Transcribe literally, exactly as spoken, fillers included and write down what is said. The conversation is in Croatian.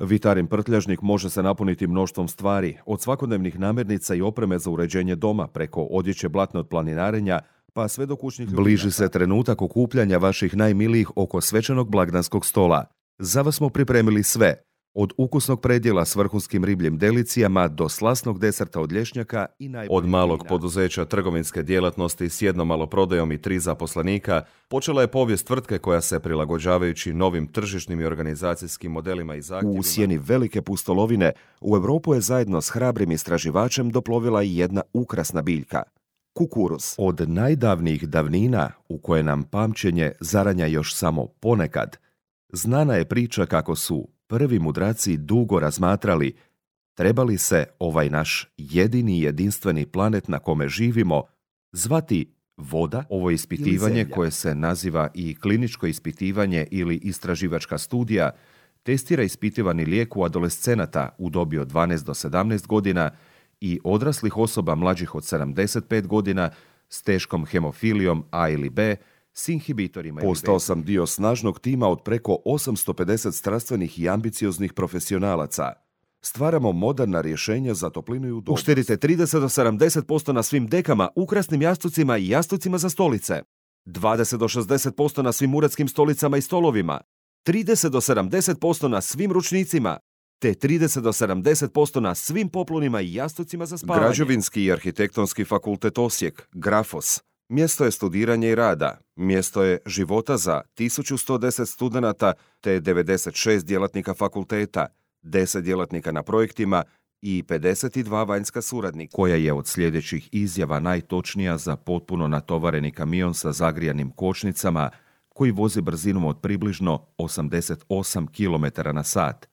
Vitarin prtljažnik može se napuniti mnoštvom stvari, od svakodnevnih namirnica i opreme za uređenje doma, preko odjeće blatne od planinarenja, pa sve do kućnih ljubimaka. Bliži se trenutak okupljanja vaših najmilijih oko svečanog blagdanskog stola. Za vas smo pripremili sve, od ukusnog predjela s vrhunskim ribljim delicijama do slasnog deserta od lješnjaka i najboljih Od malog vina. poduzeća trgovinske djelatnosti s jednom maloprodajom i tri zaposlenika počela je povijest tvrtke koja se, prilagođavajući novim tržišnim i organizacijskim modelima i zahtjevima, U sjeni velike pustolovine u Europu je zajedno s hrabrim istraživačem doplovila i jedna ukrasna biljka – kukuruz. Od najdavnijih davnina, u koje nam pamćenje zaranja još samo ponekad, znana je priča kako su prvi mudraci dugo razmatrali treba li se ovaj naš jedini i jedinstveni planet na kome živimo zvati voda. Ovo ispitivanje, koje se naziva i kliničko ispitivanje ili istraživačka studija, testira ispitivani lijek u adolescenata u dobi od dvanaest do sedamnaest godina i odraslih osoba mlađih od sedamdeset pet godina s teškom hemofilijom A ili B, s inhibitorima. Postao sam dio snažnog tima od preko osamsto pedeset strastvenih i ambicioznih profesionalaca. Stvaramo moderna rješenja za toplinu i udobnost. Uštedite trideset do sedamdeset posto na svim dekama, ukrasnim jastucima i jastucima za stolice. dvadeset do šezdeset posto na svim uredskim stolicama i stolovima. trideset do sedamdeset posto na svim ručnicima. Te trideset do sedamdeset posto na svim poplunima i jastucima za spavanje. Građevinski i arhitektonski fakultet Osijek, Grafos. Mjesto je studiranja i rada, mjesto je života za tisuću sto deset studenata te devedeset šest djelatnika fakulteta, deset djelatnika na projektima i pedeset dva vanjska suradnika, koja je od sljedećih izjava najtočnija za potpuno natovareni kamion sa zagrijanim kočnicama koji vozi brzinom od približno osamdeset osam kilometara na sat.